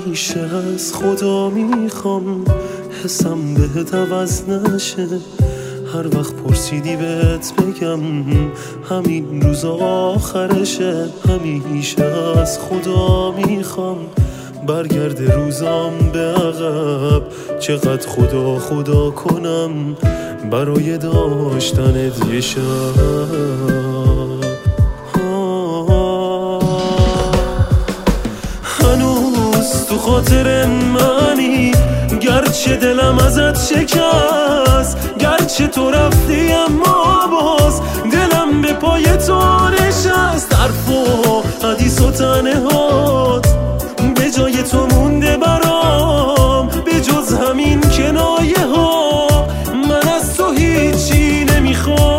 همیشه از خدا میخوام حسم بهت عوض نشه. هر وقت پرسیدی بهت بگم همین روز آخرشه. همیشه از خدا میخوام برگرده روزام به عقب. چقدر خدا خدا کنم برای داشتنت یه شب. هنوز تو خاطر منی گرچه دلم ازت شکست. گرچه تو رفتی اما باز دلم به پای تو نشست. حرف و حدیث و تنهات به جای تو مونده برام. به جز همین کنایه ها من از تو هیچی نمیخوام.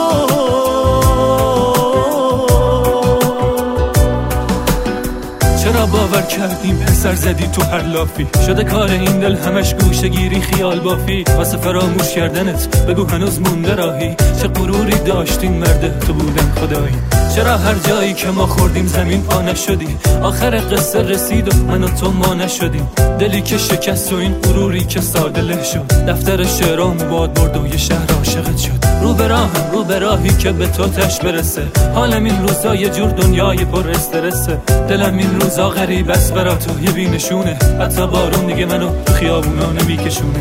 چرا باور کردیم پسر زدی تو هر لافی؟ شده کار این دل همش گوشه گیری خیال بافی. واسه فراموش کردنت بگو هنوز مونده راهی. چه غروری داشتیم مرد تو بودن خدایی. چرا هر جایی که ما خوردیم زمین پا نشدی؟ آخر قصه رسید و من و تو ما نشدیم. دلی که شکست و این غروری که ساده له شد. دفتر شعرام باد برد و یه شهر عاشقت شد. رو به راهم رو به راهی که به تو تش برسه. حالم این روزا یه جور دنیای پر استرسه. دلم این روزا غریب است برا تو یه بینشونه. حتی بارون دیگه منو تو خیابونا نمیکشونه.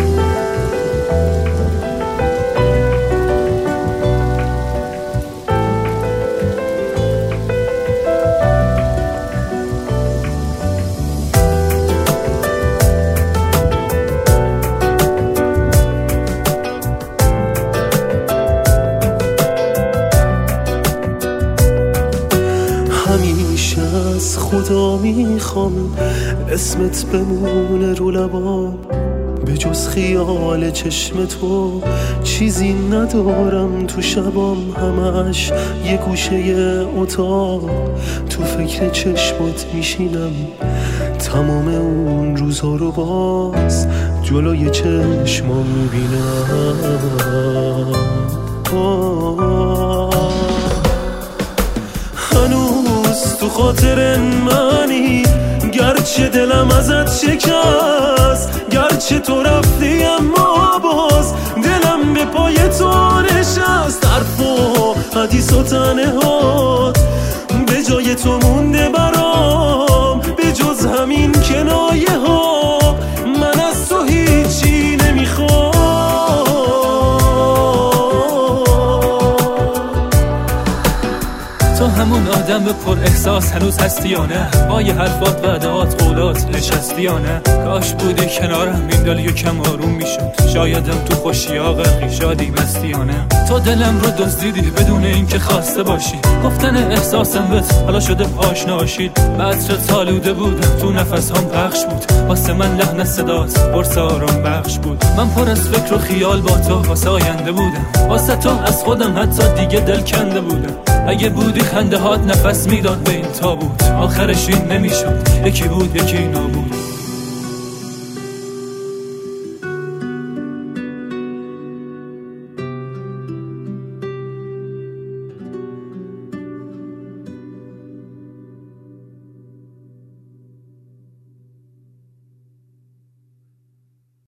همیشه از خدا میخوام اسمت بمونه رو لبام. به جز خیال چشم تو چیزی ندارم تو شبام. همش یه گوشه اتاق تو فکر چشمات میشینم. تمام اون روزا رو باز جلوی چشمام میبینم. هنوز تو خاطر منی گرچه دلم ازت شکست. گرچه تو رفتی اما باز دلم به پای تو نشست. حرف و حدیث و تنهات به جای تو مونده برام. به جز همین کنایه ها من از تو هیچی نمیخوام. تو همون آدم پر احساس هنوز هستی یا نه؟ با یه حرفات وعدات قولات نشستی یا نه؟ کاش بودی کنارم این دل یکم آروم میشد. شایدم تو خوشیا غرقی شادی مستی یا نه؟ تو دلم رو دزدیدی بدون اینکه خواسته باشی. گفتن احساسم بهت حالا شده آشنا شید. بعطرت آلوده بودم تو نفس هم پخش بود. واسه من لحن صدات پرس آرام بخش بود. من پر از فکر و خیال با تو واسه آینده بودم. واسه تو از خودم حتی دیگه دل کنده بودم. اگه بودی خنده هات نفس میداد به این تابوت. آخرش این نمیشد یکی بود یکی نابود.